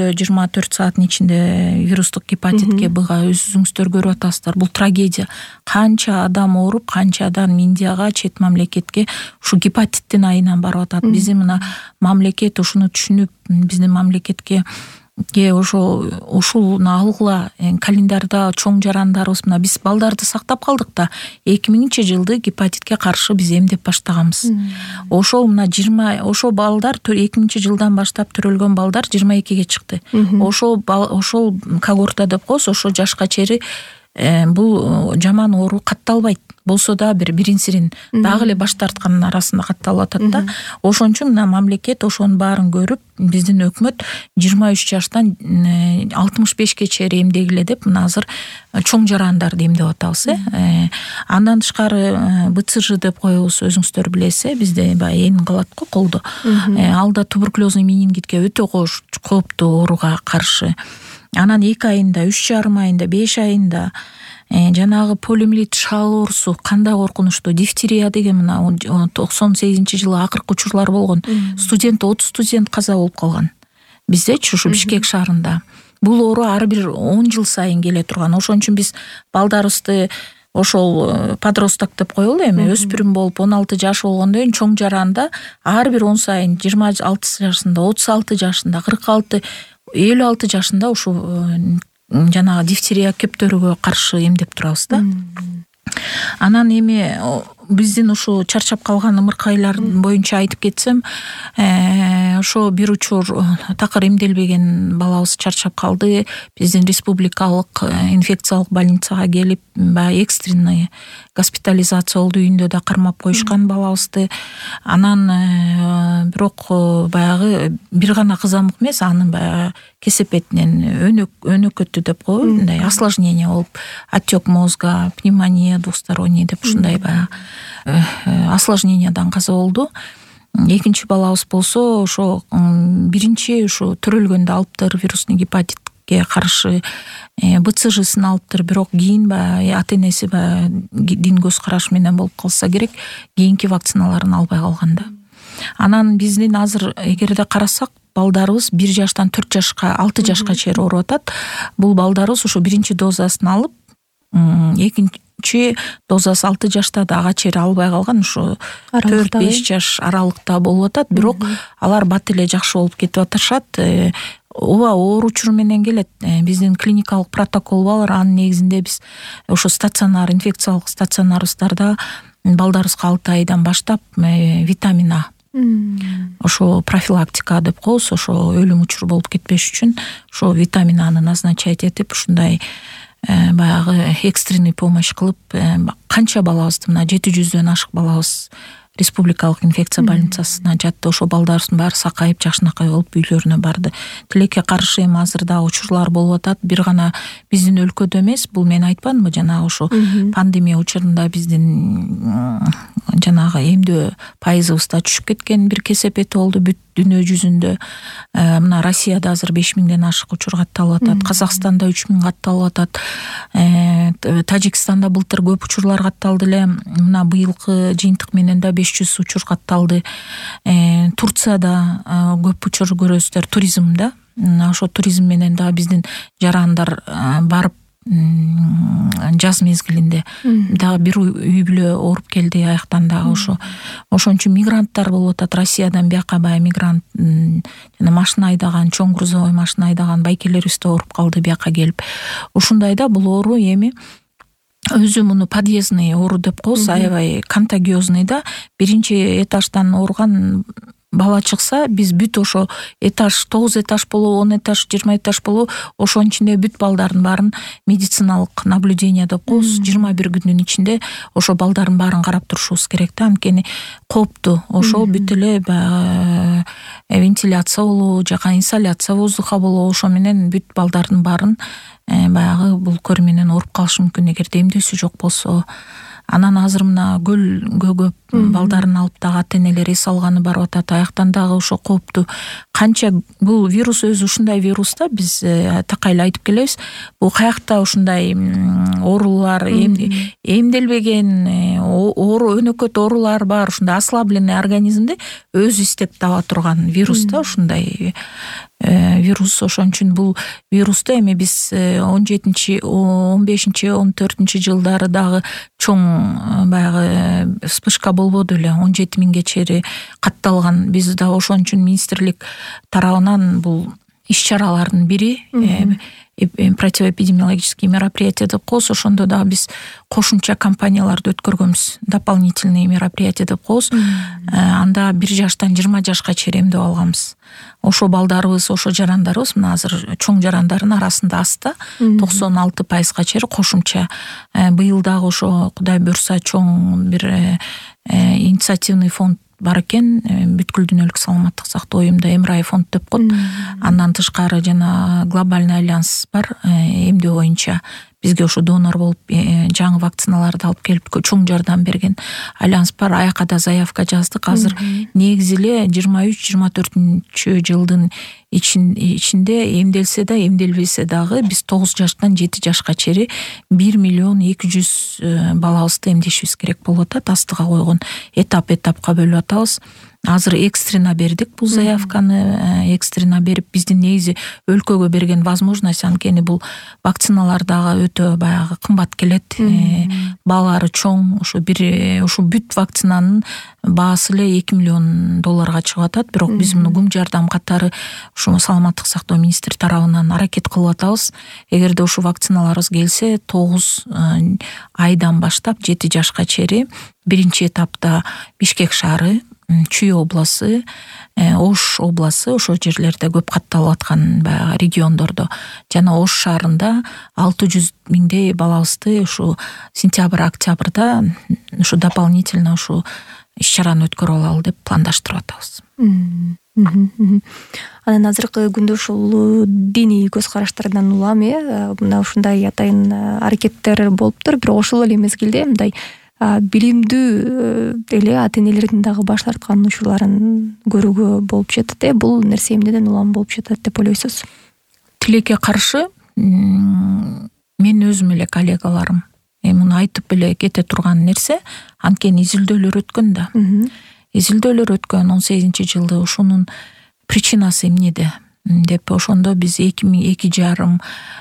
24 сааттын ичинде вирустук гепатитке быга өзүңүздөр көрүп атасыздар. Бул трагедия. Канча адам ооруп, канча адам Индияга, чет мамлекетке ушу гепатиттин айынан барып атат. Биздин мына мамлекет ушуну түшүнүп, биздин мамлекетке ушул алгыла календарда чоң жарандарыбыз мына биз балдарды сактап калдык да 2000-жылды гепатитке каршы биз эмдеп баштаганбыз. Ошол мына 20 ошол балдар 2000-жылдан баштап төрөлгөн балдар 22-ге чыкты. Ошол когорта деп коебуз, ошол жашка чейин бул жаман оору катталбайт. Болсо да бирин-сирин дагы эле баш тарткандын арасында катталып атат да. Ошон үчүн мына мамлекет ошонун баарын көрүп, биздин өкмөт 23 жаштан 65-ке чейин эмдегиле деп мына азыр чоң жарандарды эмдеп атабыз. Андан тышкары БЦЖ деп коебуз, өзүңүздөр билесиз, бизде баягы энин калат го колдо. Ал да туберкулезный менингитке өтө кооптуу ооруга каршы. Анан 2 айында, 3,5 айында, 5 айында жанагы полиомиелит шал оорусу кандай коркунучтуу, дифтерия деген мына 98-жылы акыркы учурлар болгон. 30 студент каза болуп калган. Биздечи ушу Бишкек шаарында. Бул оору ар бир 10 жыл сайын келе турган. Ошон үчүн биз балдарыбызды ошол подросток деп коелу эми, өспүрүм болуп 16 жаш болгондон кийин чоң жаранда ар бир 10 сайын 26 жашында, 36 жашында, 46, 56 жашында ушу жанагы дифтерия кептөрүгө каршы эмдеп турабыз да. Анан эми биздин ушу чарчап калган ымыркайлар боюнча айтып кетсем, ошо бир учур такыр эмделбеген балабыз чарчап калды. Биздин республикалык инфекциялык больницага келип, баягы экстренный госпитализация болду, үйүндө да кармап коюшкан балабызды. Анан бирок баягы бир гана кызамык эмес, анын баягы кесепетинен өнөкөтү деп коебу, мындай осложнение болуп, отек мозга, пневмония двусторонний деп ушундай баягы осложнениядан каза болду. Экинчи балабыз болсо ошо биринчи ушу төрөлгөндө алыптыр вирусный гепатитке каршы БЦЖ-сын алыптыр, бирок кийин баягы ата-энеси баягы дин көз карашы менен болуп калса керек, кийинки вакциналарын албай калган да. Анан биздин азыр эгерде карасак, балдарыбыз 1 жаштан 4 жашка, 6 жашка чейин ооруп атат. Бул балдарыбыз ушу биринчи дозасын алып, экинчи дозасы 6 жашта да ага чейин албай калган, ушу 4-5 жаш аралыкта болуп атат. Бирок алар бат эле жакшы болуп кетип атышат. Ооба, ооручур менен келет. Биздин клиникалык протокол бар, анын негизинде биз ошо стационар, инфекциялык стационарыбыздарда балдарыбызга 6 айдан баштап витамин А, ошо профилактика деп коебуз, ошо өлүм учур болуп кетпеш үчүн ошо витамин Аны назначать этип, ушундай баягы экстренный помощь кылып, канча балабызды, мына 700дөн ашык балабыз республикалык инфекция больницасына жатты. Ошо балдарыбыздын баары сакайып, жакшынакай болуп үйлөрүнө барды. Тилекке каршы эми азыр да учурлар болуп атат. Бир гана биздин өлкөдө эмес, бул мен айтпадымбы, жанагы ошо пандемия учурунда биздин жанагы эмдөө пайызыбызда түшүп кеткен бир кесепети болду бүт дүйнө жүзүндө. Мына Россияда азыр 5000ден ашык учур катталып атат, Казакстанда 3000 катталып атат, Тажикстанда былтыр көп учурлар катталды эле. Мына быйылкы жыйынтык менен да 500 учур катталды. Турцияда көп учур көрөсүздөр, туризмда. Ошо туризм менен да биздин жарандар барып жаз мезгилинде дагы бир үй бүлө ооруп келди, аяктан дагы ошон үчүн мигранттар болуп атат. Россиядан бияка баягы мигрант жана машина айдаган, чоң грузовой машина айдаган байкелерибиз да ооруп калды бияка келип. Ушундайда бул оору эми өзү муну подъездный оору деп коебуз, аябай контагиозный да. Биринчи этаждан ооруган бала чыкса, биз бүт ошо этаж 9 этаж болобу, 10 этаж, 20 этаж болобу, ошонун ичинде бүт балдардын баарын медициналык наблюдение деп коебуз. 21 күндүн ичинде ошо балдардын баарын карап турушубуз керек да. Анткени кооптуу. Ошол бүт эле баягы вентиляция болобу, жака инсоляция воздуха болобу, ошо менен бүт балдардын баарын баягы бул көрү менен ооруп калышы мүмкүн эгерде эмдөөсү жок болсо. Анан азыр мына көп балдарын алып дагы ата-энелер эс алганы барып атат. Аяктан дагы ошо кооптуу. Канча бул вирус өзү ушундай вирус да, биз такайлы айтып келебиз. Бул каякта ушундай оорулар, эмделбеген оору, өнөкөт оорулар бар, ушундай ослабленный организмди өзү издеп таба турган вирус да, ушундай вирус. Ошон үчүн бул вирусту эми биз 17-15-14 жылдары дагы чоң баягы вспышка болбоду эле, 17 миңге чейин катталган. Биз да ошон үчүн министрлик тарабынан бул иш-чаралардын бири противоэпидемиологические мероприятия деп коебуз. Ошондо дагы биз кошумча кампанияларды өткөргөнбүз. Дополнительные мероприятия деп коебуз. Анда 1 жаштан 20 жашка чейин эмдеп алганбыз. Ошо балдарыбыз, ошо жарандарыбыз мына азыр чоң жарандардын арасында аста 96%га чейин кошумча. Быйыл дагы ошо Кудай буйрса чоң бир инициативный фонд бар экен, бүткүл дүйнөлүк саламаттык сактоо уюмунда МРАИ фонд деп коет. Андан тышкары жана глобальный альянс бар, эмдөө боюнча бизге ошо донор болуп жаңы вакциналарды алып келип чоң жардам берген альянс бар. Аяка да заявка жаздык. Азыр негизи эле 23-24 жылдын ичинде эмделсе да эмделбесе дагы биз 9 жаштан 7 жашка чейин 1 200 000 балабызды эмдешибиз керек болуп атат. Астыга койгон этапка бөлүп атабыз. Азыр экстренно бердик бул заявканы, экстренно берип биздин негизи өлкөгө берген возможность, анткени бул вакциналар дагы өтө баягы кымбат келет. Баалары чоң, ошо бүт вакцинанын баасы эле $2 миллион чыгып атат. Бирок биз муну гум жардам катары ушу саламаттык сактоо министри тарабынан аракет кылып атабыз. Эгерде ушу вакциналарыбыз келсе, 9 айдан баштап 7 жашка чейин биринчи этапта Бишкек шаары, Чүй обласы, Ош обласы, ошо жерлерде көп катталып аткан баягы региондордо жана Ош шаарында 600 000 балабызды ушу сентябрь-октябрда ушу дополнительно ушу иш-чараны өткөрүп алалы деп пландаштырып атабыз. Анан азыркы күндө ушул диний көз караштардан улам мына ушундай атайын аракеттер болуптур. Бирок ошол эле мезгилде мындай билимдүү эле ата-энелердин дагы баш тарткан учурларын көрүүгө болуп жатат. Бул нерсе эмнеден улам болуп жатат деп ойлойсуз? Тилекке каршы мен өзүм эле коллегаларым муну айтып эле кете турган нерсе, анткени изилдөөлөр өткөн да. Изилдөөлөр өткөн 18-жылды ушунун причинасы эмнеде деп ошондо биз 2,5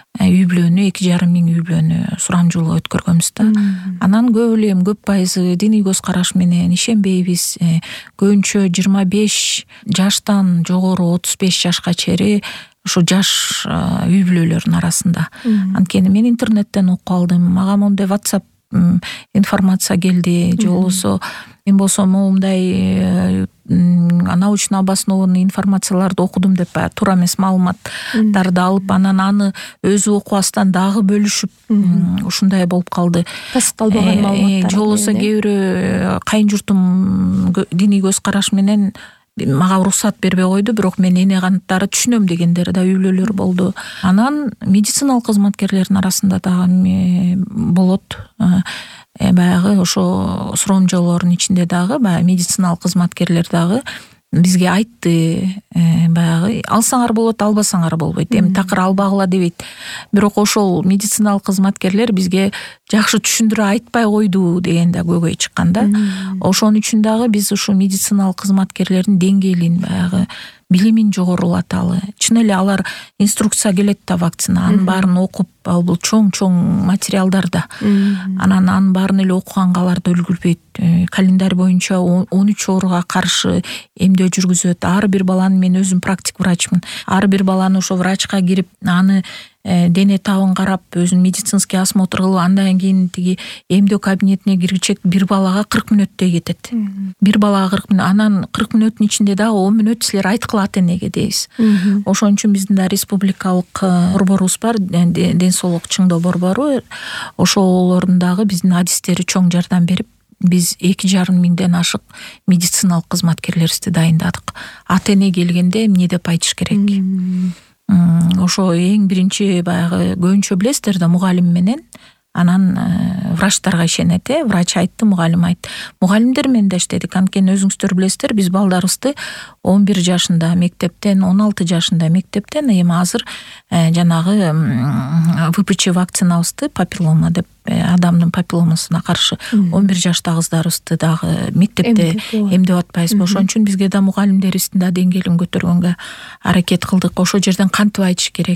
миң үй бүлөнү сурамжылоо өткөргөнбүз да. Анан көп пайызы диний көз караш менен ишенбейбиз. Көбүнчө 25 жаштан жогору 35 жашка чейин ушу жаш үй бүлөлөрдүн арасында. Анткени мен интернеттен окуп алдым. Мага мондай WhatsApp информация келди, же болбосо мен болсо мындай научно обоснованный информацияларды окудум деп туура эмес маалыматтарды алып, анан аны өзү окубастан дагы бөлүшүп ушундай болуп калды. Тасталбаган маалыматтар. Же болбосо кээ бирөө кайын журтум диний көз караш менен мага уруксат бербей койду, бирок мен эне канттары түшүнөм дегендер да үй бүлөлөр болду. Анан медициналык кызматкерлердин арасында дагы болот. Баягы ошо сурамжылоолордун ичинде дагы баягы медициналык кызматкерлер дагы бизге айтты, баягы алсаңар болот, албасаңар болбойт. Эми такыр албагыла дебейт. Бирок ошол медициналык кызматкерлер бизге жакшы түшүндүрө айтпай койду деген да көйгөй чыккан да. Ошон үчүн дагы биз ушу медициналык кызматкерлердин деңгээлин баягы билимин жогорулаталы. Чын эле алар инструкция келет да вакцина, анын баарын окуп, бул чоң материалдар да. Анан анын баарын эле окуганга аларды өлгүлбөйт. Календарь боюнча 13 ооруга каршы эмдөө жүргүзөт. Ар бир баланы, мен өзүм практик врачмын. Ар бир баланы ошо врачка кирип, аны дене табын карап, өзүн медицинский осмотр кылып, андан кийин тиги эмдөө кабинетине киргичек бир балага 40 мүнөттөй кетет. Бир балага 40 мүнөт, анан 40 мүнөттүн ичинде дагы 10 мүнөт силер айткыла ата-энеге дейбиз. Ошон үчүн биздин да республикалык борборубуз бар, ден соолук чыңдоо борбору. Ошолордун дагы биздин адистери чоң жардам берип, биз 2,5 миңден ашык медициналык кызматкерлерибизди дайындадык. Ата-эне келгенде эмне деп айтыш керек? Ошо эң биринчи баягы көбүнчө билесиздер да, мугалим менен анан врачтарга ишенет. Врач айтты, мугалим айтты. Мугалимдер менен да иштедик. Анткени өзүңүздөр билесиздер, биз балдарыбызды 11 жашында мектептен, 16 жашында мектептен, эми азыр жанагы ВПЧ вакцинабызды, папиллома деп адамдын папилломасына каршы 11 жаштагы кыздарыбызды дагы мектепте эмдеп атпайбызбы. Ошон үчүн бизге да мугалимдерибиздин да деңгээлин көтөргөнгө аракет кылдык. Ошол жерден кантип айтыш керек,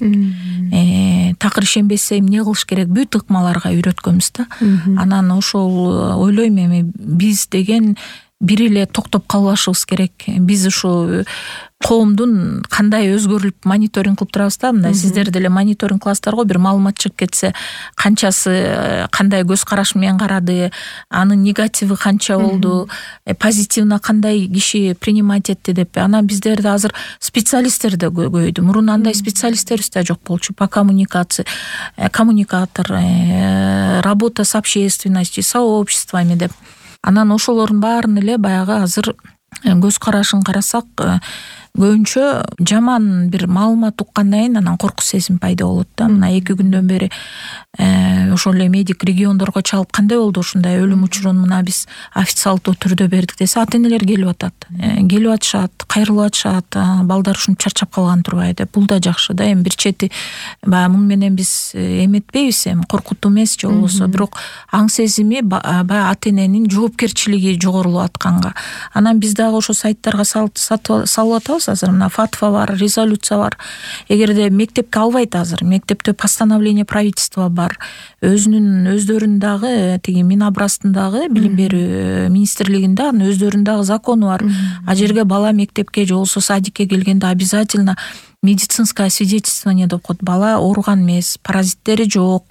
такыр ишенбесе эмне кылыш керек, бүт ыкмаларга үйрөткөнбүз да. Анан ошол ойлойм эми биз деген бир эле токтоп калбашыбыз керек. Биз ушу коомдун кандай өзгөрүлүп мониторинг кылып турабыз да. Мындай сиздер деле мониторинг кыласыздар го, бир маалымат чыгып кетсе, канчасы кандай көз караш менен карады, анын негативи канча болду, позитивна кандай киши принимать этти деп. Анан биздерде азыр специалисттер да көбөйдү. Мурун андай специалисттерибиз да жок болчу. По коммуникация, коммуникатор, работа с общественностью, сообществами деп. Анан ошолордун баарын эле баягы азыр көз карашын карасак, көбүнчө жаман бир маалымат уккандан кийин анан коркуч сезим пайда болот да. Мына 2 күндөн бери ошол эле медик региондорго чалып, кандай болду ушундай өлүм учурун мына биз официалдуу түрдө бердик десе, ата энелер келип атат. Келип атышат, кайрылып атышат, балдар ушинтип чарчап калган турбайбы деп. Бул да жакшы да. Эми бир чети баягы муну менен биз эметпейбиз, эми коркутуу эмес же болбосо, бирок аң сезими баягы ата эненин жоопкерчилиги жогорулуп атканга. Анан биз дагы ошо сайттарга салып атабыз. Азыр мына фатва бар, резолюция бар. Эгерде мектепке албайт, азыр мектепте постановление правительства бар, өздөрүнүн дагы тиги Минобрастындагы билим берүү министрлигинде анын өздөрүнүн дагы закону бар. А жерге бала мектепке же болбосо садикке келгенде обязательно медицинское свидетельствование деп коет. Бала ооруган эмес, паразиттери жок,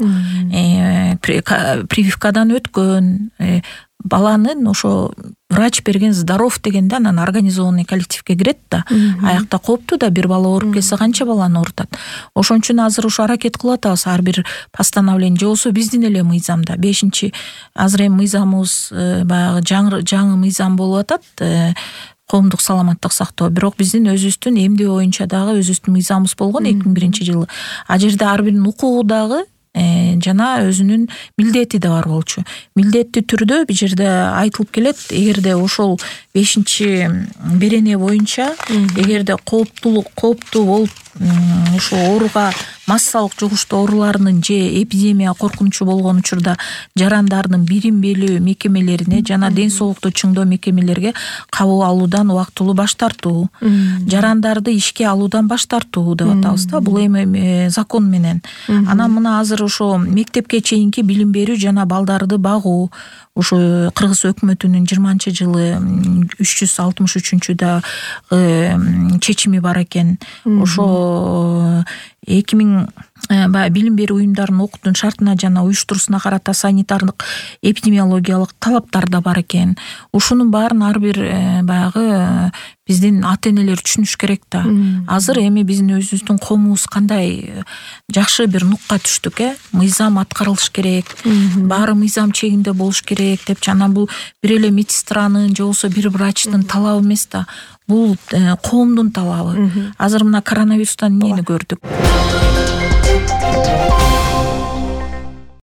прививкадан өткөн, баланын ошо врач берген здоров дегенде анан организованный коллективге кирет да. Аякта кооптуу да, бир бала ооруп келсе канча баланы оорутат. Ошон үчүн азыр ушу аракет кылып атабыз, ар бир постановление же болсо биздин эле мыйзамда 5-чи азыр эми мыйзамыбыз баягы жаңы мыйзам болуп атат. Коомдук саламаттык сактоо. Бирок биздин өзүбүздүн эмдөө боюнча дагы өзүбүздүн мыйзамыбыз болгон 2001-жылы. А жерде ар биринин укугу дагы жана өзүнүн милдети да бар болчу. Милдеттүү түрдө бул жерде айтылып келет, эгерде ошол 5-чи берене боюнча эгерде кооптуу болуп ошо ооруга массалык жугуштуу ооруларынын же эпидемия коркунучу болгон учурда жарандардын билим берүү мекемелерине жана ден соолукту чыңдоо мекемелерге кабыл алуудан убактылуу баш тартуу, жарандарды ишке алуудан баш тартуу деп атабыз да. Бул эми закон менен. Анан мына азыр ошо мектепке чейинки билим берүү жана балдарды багуу ушу Кыргыз өкмөтүнүн 20-жылы 363-да чечими бар экен. Ошо 2000 билим берүү уюмдарынын окуутун шартына жана уюштуруусуна карата санитардык эпидемиологиялык талаптар да бар экен. Ушунун баарын ар бир баягы биздин ата энелер түшүнүш керек да. Азыр эми биздин өзүбүздүн коомубуз кандай жакшы бир нукка түштүк, мыйзам аткарылыш керек, баары мыйзам чегинде болуш керек деп. Жана бул бир эле медсестранын же болбосо бир врачтын талабы эмес да. Бул коомдун талабы. Азыр мына коронавирустан эмнени көрдүк?